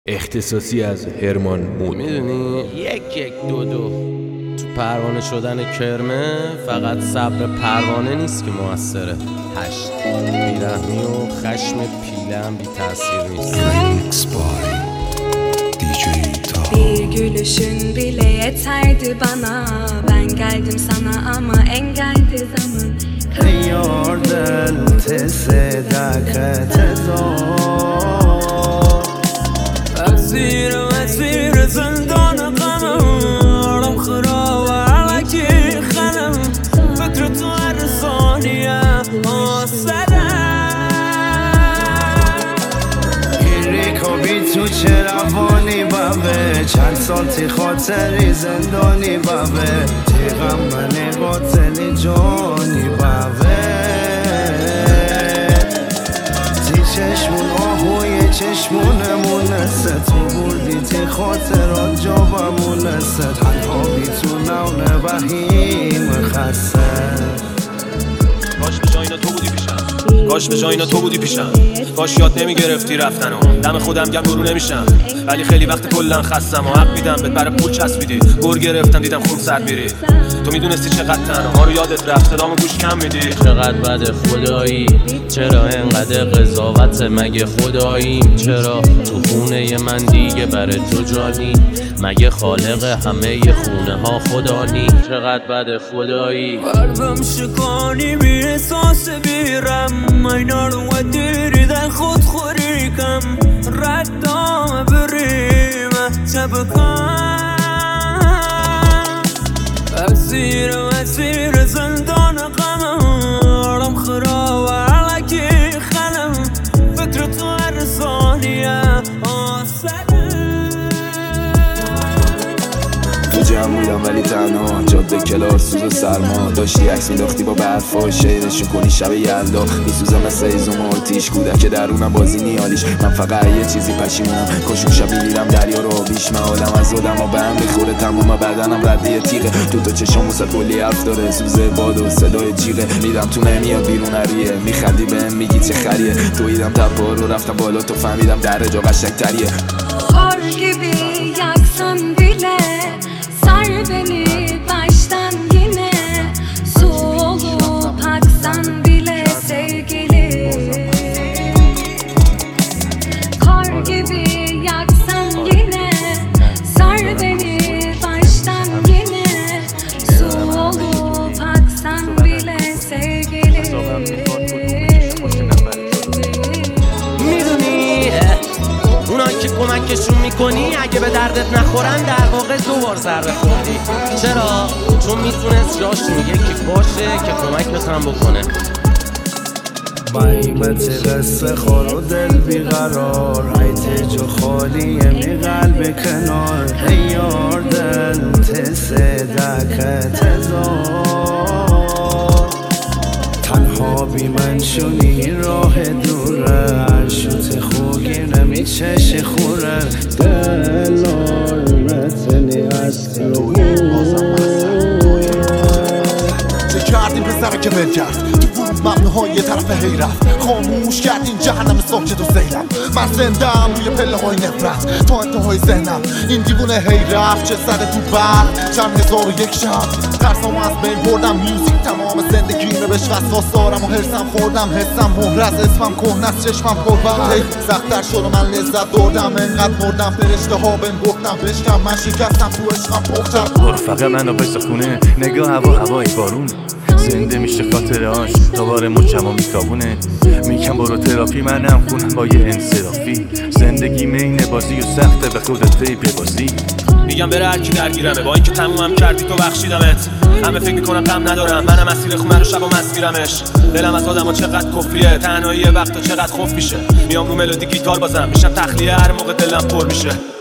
اختصاصی از هرمان مود. میدونی یک دو تو پروانه شدن کرمه فقط صبر پروانه نیست که موثره. 8 بیرحمی و خشم پیله هم bit تأثیر نیست. Bir gülüşün bile yeterdi bana. Ben geldim sana ama engeldi zaman. Yar del tesedakete اسیر زندان غمم آرام خراب علکی خلم فکر تو هر ثانیه ریکابی تو چه روانی بابه چند سال تی خاطری زندانی بابه تیغم منی قاتلی جانی بابه تی چشمون آهوی چشمونمونه ست بردی تی خاطرات جا بمونه ست تنها بی تو نونه وحیم خسته کاش به جای اینا تو بودی پیشم، کاش به جای اینا تو بودی پیشم، کاش یاد نمیگرفتی رفتنو دم خودم گم برو نمیشم، ولی خیلی وقت کلن خستم و حق میدم بهت برای پول چسبیدی گر گرفتم دیدم خون سر میری تو میدونستی چقدر تنها ما رو یادت رفت صدامو گوش کم میدی چقدر بده خدایی چرا انقدر قضاوت مگه خداییم چرا تو خونه من دیگه برای تو جانی مگه خالق همه خونه ها خدا نی چقدر بده خدایی قلبم شکانی بی احساس بیرم اینا رو ودیری در خود خوری کم ردام بریم چبکم اسیر زندان غمم آرام خراب علکی خلم فکر تو هر ثانیه تو جمع بودم ولی تنها جاده کلار سوز و سرما داشتی عکس میداختی با برفا شعرشون کنی شب یلدا میسوزم مثل ایزوم آتیش کودک درونم بازی نیالیش من فقط یه چیزی پشیمونم کاشون شبی میرم دریا رو بیش معالم از آدم و به هم میخوره تموم بدنم ردی تیغه تو چشام وسط کلی حرف داره سوز باد و صدای جیغه میرم تو نمیاد بیرون هریه میخندی بهم میگی چه خریه تو ایدم تپا رو رفتم بالا تو فهمیدم در جا قشنگ‌تریه Kor gibi yaksan bile sar beni baştan yine su olup aksan bile sevgili Kor gibi yaksan yine sar beni baştan yine su olup aksan bile sevgili اونا که کمکشون میکنی اگه به دردت نخورن در واقع 2 بار ضربه خوردی چرا؟ چون میتونست جاشون یکی باشه که کمک بتونم بکنه قیمت قصه خور و دل بیقرار حیط جو خالیه می قلب کنار یار دل تصدق تزار تنها بی من شونی راه دوره شوت خوگی نمی چش خوره دلار متنی از تو چه کردیم پسره که بل کرد ممنوعهای یه طرف هی رفت خاموش کردین جهنم ساکت و سیلم من زندم روی پله های نفرت تا انتهای ذهنم این دیوونه هی رفت چه زده تو برد چند 1001 شب ترسام از بین بردم میوزیک تمام زندگیمه بهش وسواس دارم و هرسم خوردم حسم مهر از اسمم کهنه از چشمم پربر هی سخت‌تر شد و من لذت بردم انقدر مردم فرشته ها بهم گفتم بشکم من شکستم تو عشقم پختم رفقه منو بسته خونه نگاه هوای بارون زنده میشه خاطرهاش دوباره مچم میتابونه میگم برو تراپی منم خونم با یه انصرافی زندگی مین بازی و سخته به خودت ببازی میگم بره هرکی درگیرمه با اینکه تمومم کردی تو بخشیدمت همه فکر میکنم غم ندارم منم اسیر خونه رو شب و مسیرمش دلم از آدم ها چقدر کفریه تنهایی وقتا چقدر خوف میشه میام رو ملودی گیتار بازم میشم تخلیه هر موقع دلم پر میشه